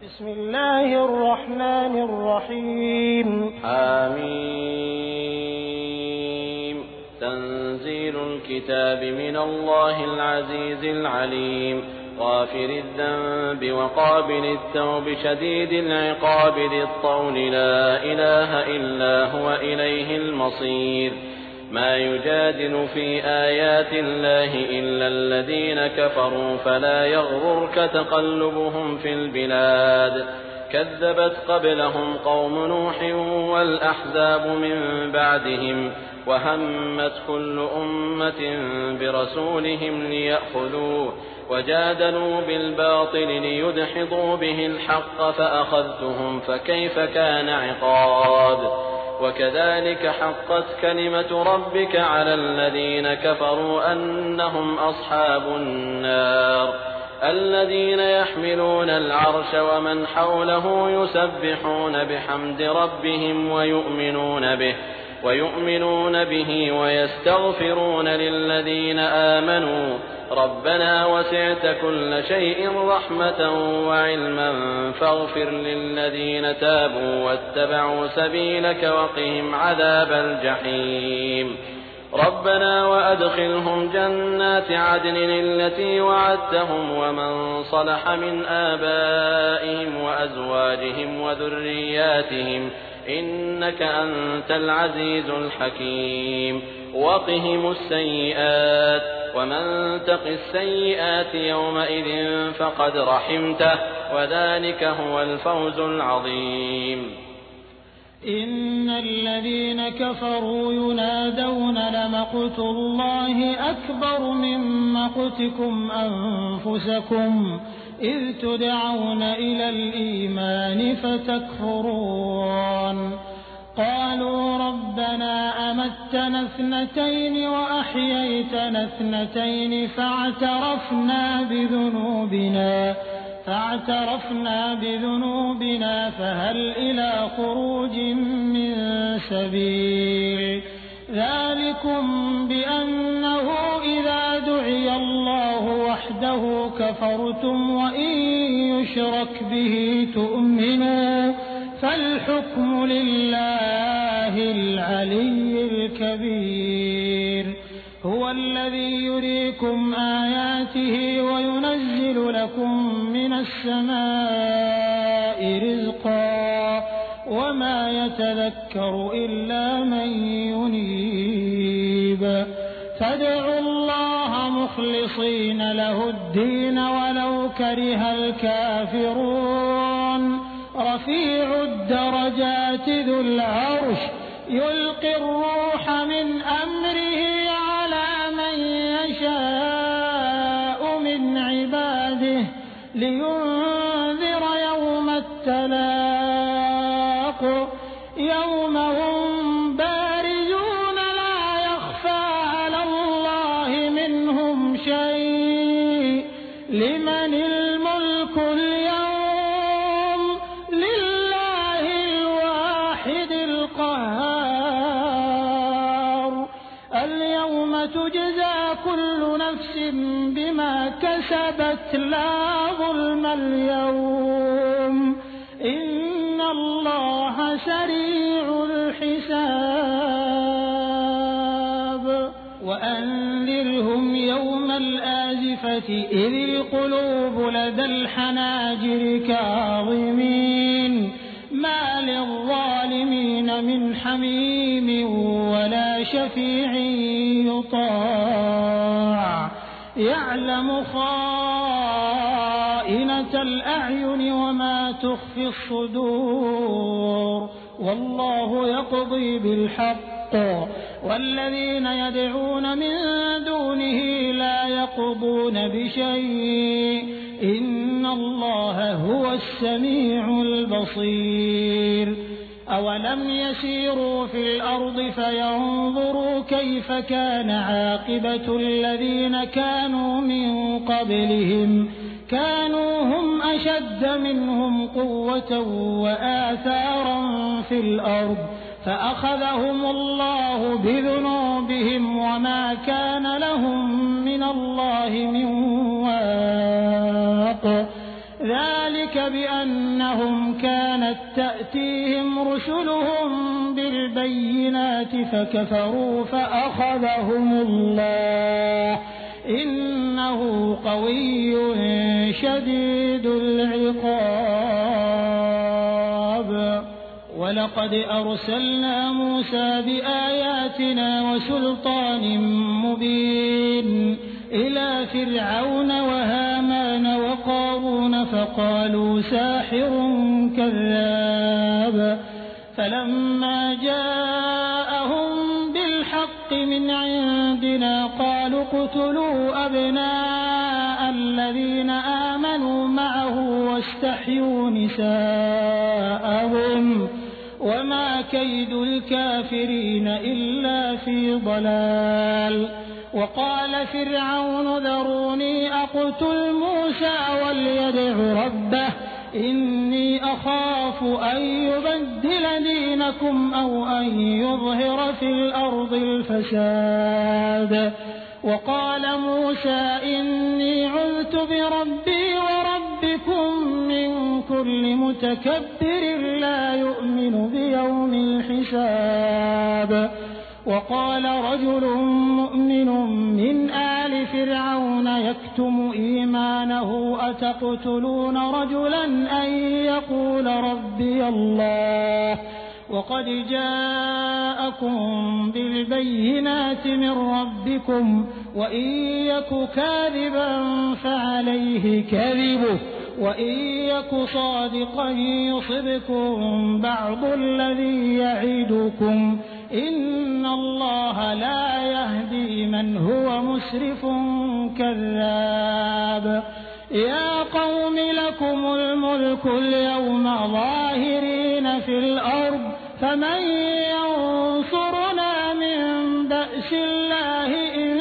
بسم الله الرحمن الرحيم. آمين. تنزيل الكتاب من الله العزيز العليم، غافر الذنب وقابل التوب شديد العقاب ذي الطول، لا إله إلا هو إليه المصير. ما يجادل في آيات الله إلا الذين كفروا، فلا يغررك تقلبهم في البلاد. كذبت قبلهم قوم نوح والأحزاب من بعدهم، وهمت كل أمة برسولهم ليأخذوه، وجادلوا بالباطل ليدحضوا به الحق، فأخذتهم فكيف كان عقاب. وكذلك حقت كلمة ربك على الذين كفروا أنهم أصحاب النار. الذين يحملون العرش ومن حوله يسبحون بحمد ربهم ويؤمنون به ويستغفرون للذين آمنوا ربنا وسعت كل شيء رحمة وعلما فاغفر للذين تابوا واتبعوا سبيلك وقهم عذاب الجحيم. ربنا وأدخلهم جنات عدن التي وعدتهم ومن صلح من آبائهم وأزواجهم وذرياتهم إنك أنت العزيز الحكيم. وقهم السيئات، ومن تق السيئات يومئذ فقد رحمته، وذلك هو الفوز العظيم. إن الذين كفروا ينادون لمقت الله أكبر من مقتكم أنفسكم إذ تدعون إلى الإيمان فتكفرون. قالوا ربنا أمتنا اثنتين وأحييتنا اثنتين فاعترفنا بذنوبنا فهل إلى خروج من سبيل. ذلكم بأنه إذا دعي الله وحده كفرتم وإن يشرك به تؤمنوا فالحكم لله العلي الكبير. هو الذي يريكم آياته وينزل لكم من السماء رزقا وما يتذكر إلا من ينيب. فادعوا الله مخلصين له الدين ولو كره الكافرون. رفيع الدرجات ذو العرش يلقي الروح من أمره على من يشاء من عباده لينذر يوم التلاق يوم هم بارزون لا يخفى على الله منهم شيء. لمن الملك اليوم لله الواحد القهار. اليوم تجزى كل نفس بما كسبت لا ظلم اليوم إن الله سريع الحساب. وأنذرهم يوم الآزفة إذ القلوب لدى الحناجر كاظمين ما للظالمين من حميم ولا شفيع يطاع. يعلم خائنة الأعين وما تخفي الصدور والله يقضي بالحق والذين يدعون من دونه لا يقضون بشيء إن الله هو السميع البصير. أولم يسيروا في الأرض فينظروا كيف كان عاقبة الذين كانوا من قبلهم كانوا هم أشد منهم قوة وآثارا في الأرض فأخذهم الله بذنوبهم وما كان لهم من الله من واق. ذلك بأنهم كانت تأتيهم رسلهم بالبينات فكفروا فأخذهم الله إنه قوي شديد العقاب. ولقد أرسلنا موسى بآياتنا وسلطان مبين إلى فرعون وهامان وقارون فقالوا ساحر كذاب. فلما جاءهم بالحق من عندنا قالوا اقتلوا أبناء الذين آمنوا معه واستحيوا نساءهم وما كيد الكافرين إلا في ضلال. وقال فرعون ذروني أقتل موسى وليدع ربه إني أخاف أن يبدل دينكم أو أن يظهر في الأرض الفساد. وقال موسى إني عذت بربي وربكم من كل متكبر لا يؤمن بيوم الحساب. وقال رجل مؤمن من آل فرعون يكتم إيمانه أتقتلون رجلا أن يقول ربي الله وقد جاءكم بالبينات من ربكم وإن يك كاذبا فعليه كذبه وإن يك صادقا يصبكم بعض الذي يعدكم إن الله لا يهدي من هو مسرف كذاب. يا قوم لكم الملك اليوم ظاهرين في الأرض فمن ينصرنا من بأس الله إن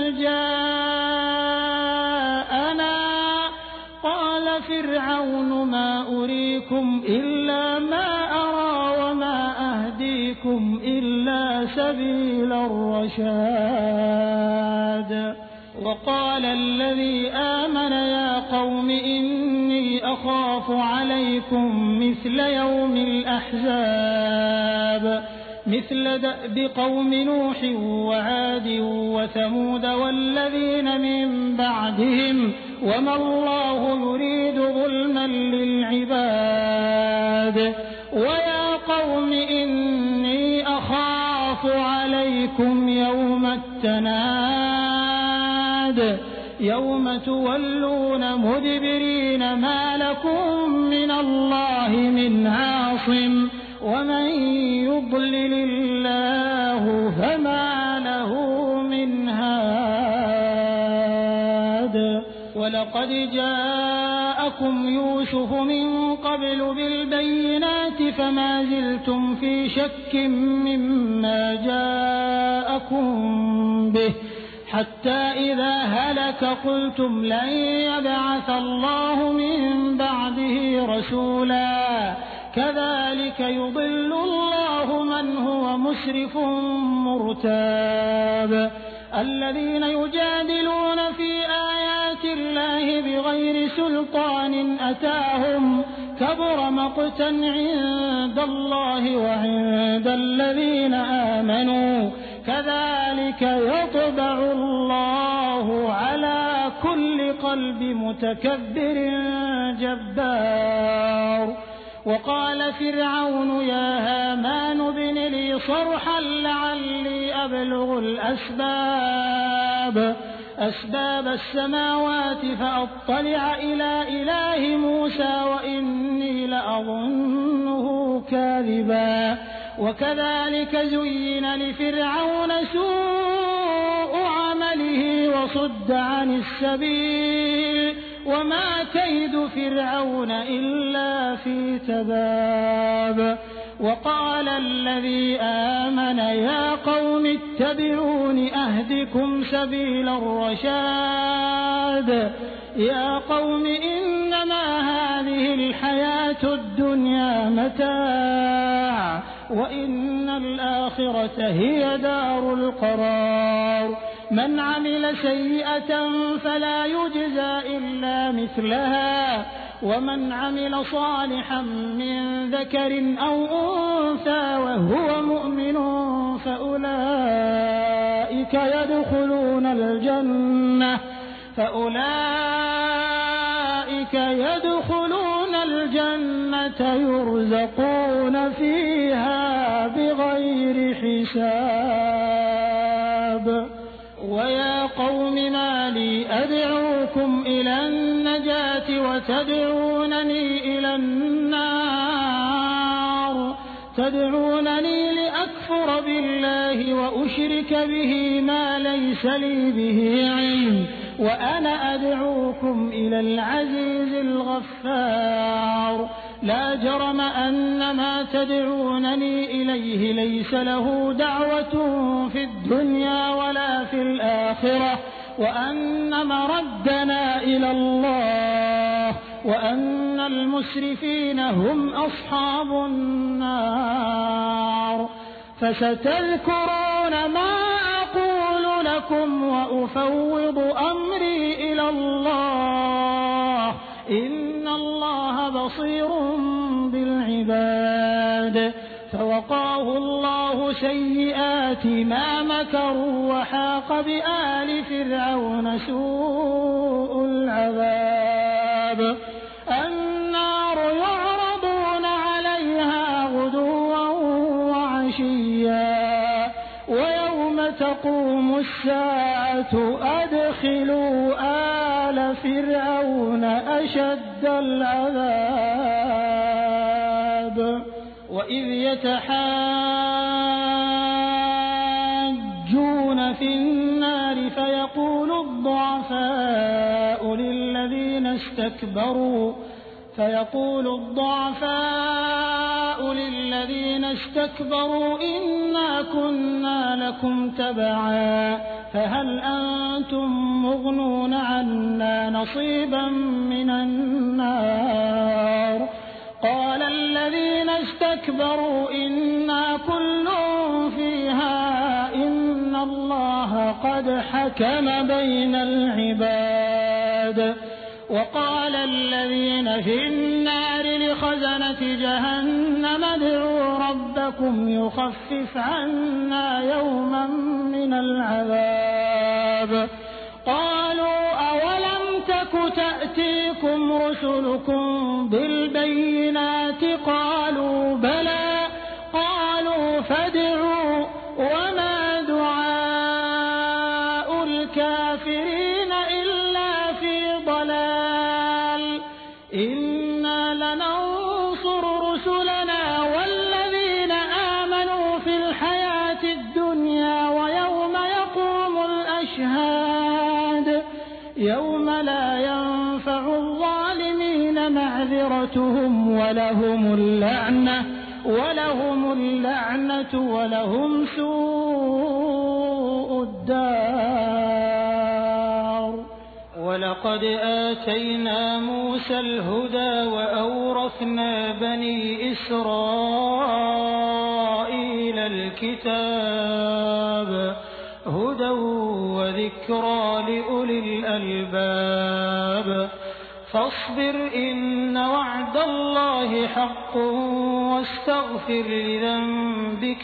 جاءنا. قال فرعون ما أريكم إلا ما أرى وما أهديكم إلا سبيل الرشاد. وقال الذي آمن يا قوم إني أخاف عليكم مثل يوم الأحزاب مثل دأب قوم نوح وعاد وثمود والذين من بعدهم وما الله يريد ظلما للعباد. ويا قوم إني أخاف عليكم يوم التناد يوم تولون مدبرين ما لكم من الله من عاصم ومن يضلل الله فما له من هاد. ولقد جاءكم يوسف من قبل بالبينات فما زلتم في شك مما جاءكم به حتى إذا هلك قلتم لن يبعث الله من بعده رسولا كذلك يضل الله من هو مسرف مرتاب. الذين يجادلون في آيات الله بغير سلطان أتاهم كبر مقتا عند الله وعند الذين آمنوا كذلك يطبع الله على كل قلب متكبر جبار. وقال فرعون يا هامان ابن لي صرحا لعلي أبلغ أسباب السماوات فأطلع إلى إله موسى وإني لأظنه كاذبا. وكذلك زين لفرعون سوء عمله وصد عن السبيل وما كيد فرعون إلا في تباب. وقال الذي آمن يا قوم اتبعون أهدكم سبيل الرشاد. يا قوم إنما هذه الحياة الدنيا متاع وإن الآخرة هي دار القرار. من عمل سيئة فلا يجزى إلا مثلها ومن عمل صالحا من ذكر أو أنثى وهو مؤمن فأولئك يدخلون الجنة يرزقون فيها بغير حساب. ويا قوم ما لي أدعوكم إلى النجاة وتدعونني إلى النار تدعونني لأكفر بالله وأشرك به ما ليس لي به علم وأنا أدعوكم إلى العزيز الغفار. لا جرم أن ما تدعونني إليه ليس له دعوة في الدنيا ولا في الآخرة وأن مردنا إلى الله وأن المسرفين هم أصحاب النار. فستذكرون ما أقول لكم وأفوض أمري إلى الله إن الله بصير بالعباد. فوقاه الله سيئات ما مكروا وحاق بآل فرعون سوء العذاب. النار يعرضون عليها غدوا وعشيا ويوم تقوم الساعة أدخلوا آل فرعون أشد العذاب. وإذ يتحاجون في النار فيقول الضعفاء للذين استكبروا إنا كنا لكم تبعا فهل أنتم مغنون عنا نصيبا من النار. قال الذين استكبروا إنا كل فيها إن الله قد حكم بين العباد. وقال الذين في النار لخزنة جهنم ادعوا ربكم يخفف عنا يوما من العذاب. قالوا أولم تك تأتيكم رسلكم بالبينات قالوا بلى قالوا فادعوا وما دعاء الكافرين إلا في ضلال. إنا لننصر رسلنا والذين آمنوا في الحياة الدنيا ويوم يقوم الأشهاد يوم لا ينفع الظالمين معذرتهم ولهم اللعنة ولهم سوء الدار. ولقد آتينا موسى الهدى وأورثنا بني إسرائيل الكتاب هدى وذكرى لأولي الألباب. فاصبر إن وعد الله حق واستغفر لذنبك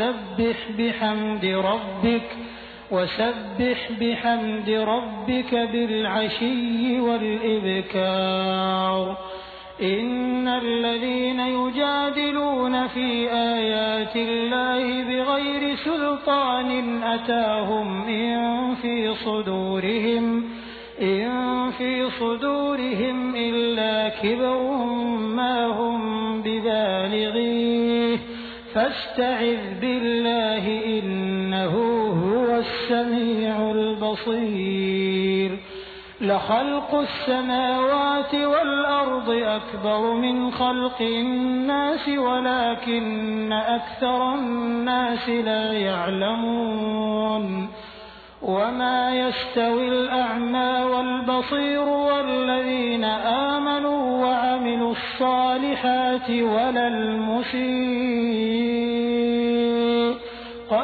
وسبح بحمد ربك بالعشي والإبكار. إن الذين يجادلون في آيات الله بغير سلطان أتاهم إن في صدورهم إلا كبر ما هم ببالغيه فاستعذ بالله إنه هو السميع البصير. لخلق السماوات والأرض أكبر من خلق الناس ولكن أكثر الناس لا يعلمون. وما يستوي الأعمى والبصير والذين آمنوا وعملوا الصالحات ولا المسيء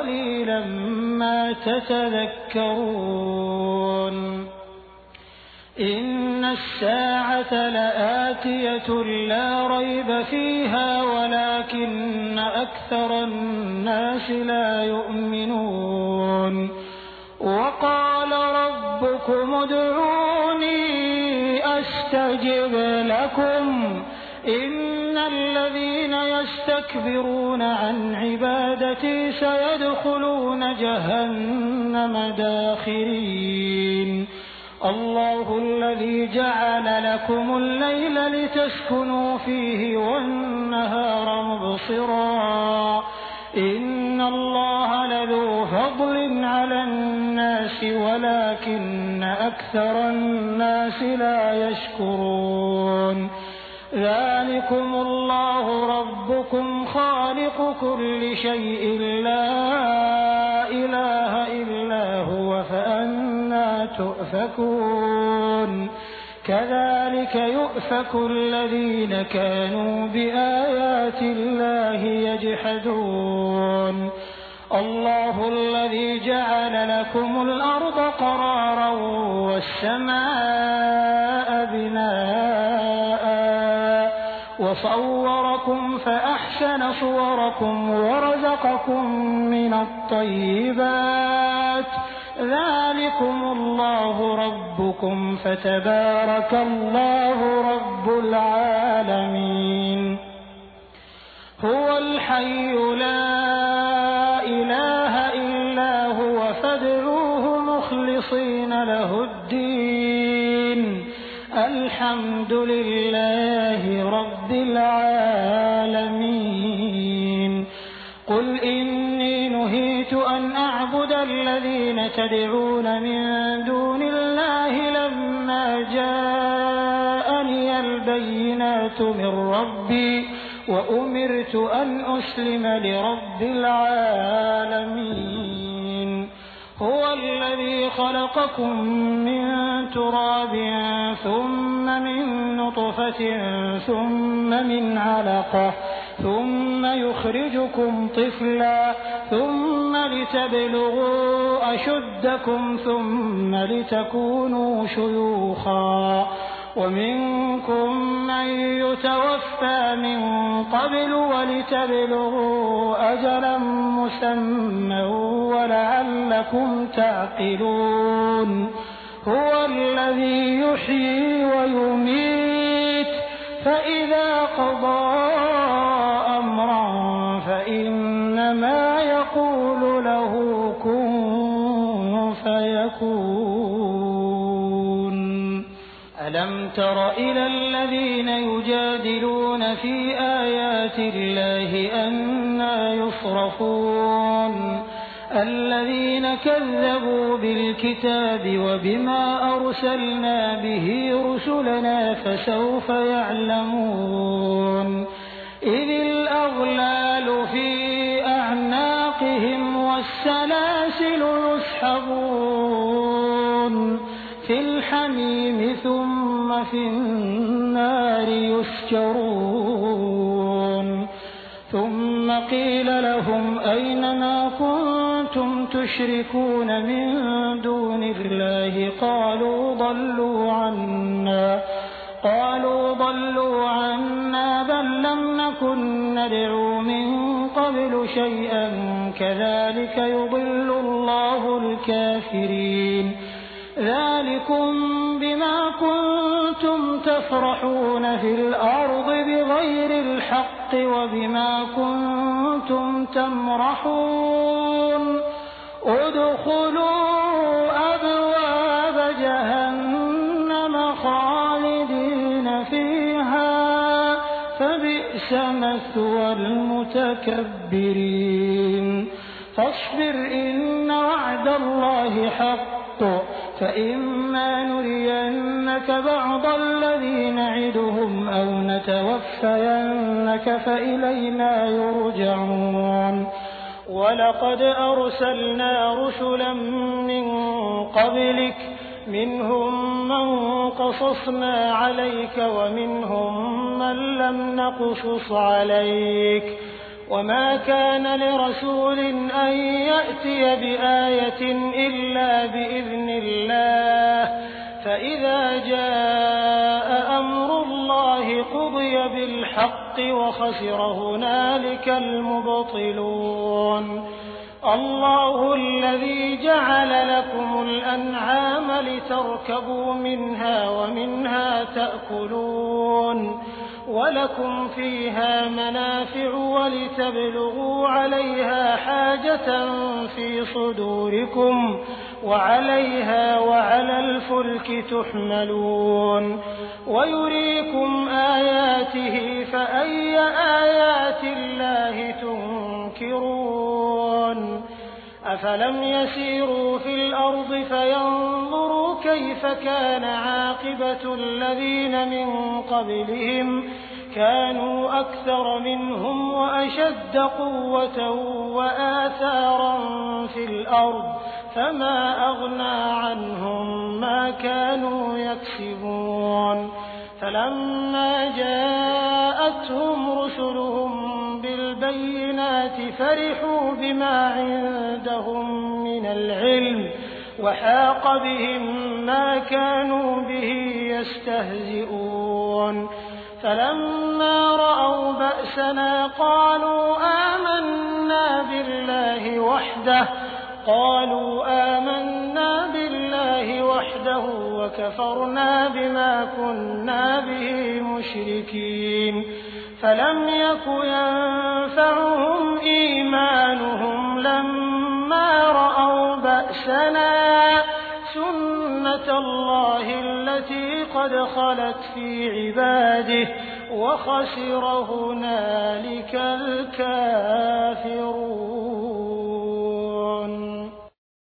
قليلا ما تتذكرون. إن الساعة لآتية لا ريب فيها ولكن أكثر الناس لا يؤمنون وقال ربكم ادعوني أستجب لكم إن الذين يستكبرون عن عبادتي سيدخلون جهنم داخرين الله الذي جعل لكم الليل لتسكنوا فيه والنهار مبصرا إن الله لذو فضل على الناس ولكن أكثر الناس لا يشكرون ذلكم الله ربكم خالق كل شيء لا إله إلا هو فأنى تؤفكون كذلك يؤفك الذين كانوا بآيات الله يجحدون الله الذي جعل لكم الأرض قرارا والسماء بناء وصوركم فأحسن صوركم ورزقكم من الطيبات ذلكم الله ربكم فتبارك الله رب العالمين هو الحي لا إله إلا هو فادعوه مخلصين له الدين الحمد لله رب العالمين قل إني نهيت أن أعبد الذين تدعون من دون الله لما جاءني البينات من ربي وأمرت أن أسلم لرب العالمين هو الذي خلقكم من تراب ثم من نطفة ثم من علقة ثم يخرجكم طفلا ثم لتبلغوا أشدكم ثم لتكونوا شيوخا ومنكم من يتوفى من قبل ولتبلغوا أجلا مسمى ولعلكم تعقلون هو الذي يحيي ويميت فإذا قضى أمرا فإنما يقول له كن فيكون ألم تر إلى الذين يجادلون في آيات الله أنى يصرفون الذين كذبوا بالكتاب وبما أرسلنا به رسلنا فسوف يعلمون إذ الأغلال في أعناقهم والسلاسل يسحبون في الحميم ثم في النار يسجرون ثم قيل لهم أين ما كنتم تشركون من دون الله قالوا ضلوا عنا بل لم نكن ندعو من قبل شيئا كذلك يضل الله الكافرين ذلكم بما كنتم تفرحون في الأرض بغير الحق وبما كنتم تمرحون ادخلوا أبواب جهنم خالدين فيها فبئس مثوى المتكبرين فاصبر إن وعد الله حق فإما نرينك بعض الذي نعدهم أو نتوفينك فإلينا يرجعون ولقد أرسلنا رسلا من قبلك منهم من قصصنا عليك ومنهم من لم نقصص عليك وما كان لرسول أن يأتي بآية إلا بإذن الله فإذا جاء أمر الله قضي بالحق وخسر هنالك المبطلون الله الذي جعل لكم الأنعام لتركبوا منها ومنها تأكلون ولكم فيها منافع ولتبلغوا عليها حاجة في صدوركم وعليها وعلى الفلك تحملون ويريكم آياته فأي آيات الله تنكرون أفلم يسيروا في الأرض فينظروا كيف كان عاقبة الذين من قبلهم كانوا أكثر منهم وأشد قوة وآثارا في الأرض فما أغنى عنهم ما كانوا يكسبون فلما جاءتهم رسلهم بالبينات فرحوا بما عندهم من العلم وحاق بهم ما كانوا به يستهزئون فلما رأوا بأسنا قالوا آمنا بالله وحده وكفرنا بما كنا به مشركين فلم يك ينفعهم إيمانهم لما رأوا بأسنا سنة الله التي قد خلت في عباده وخسر هنالك الكافرون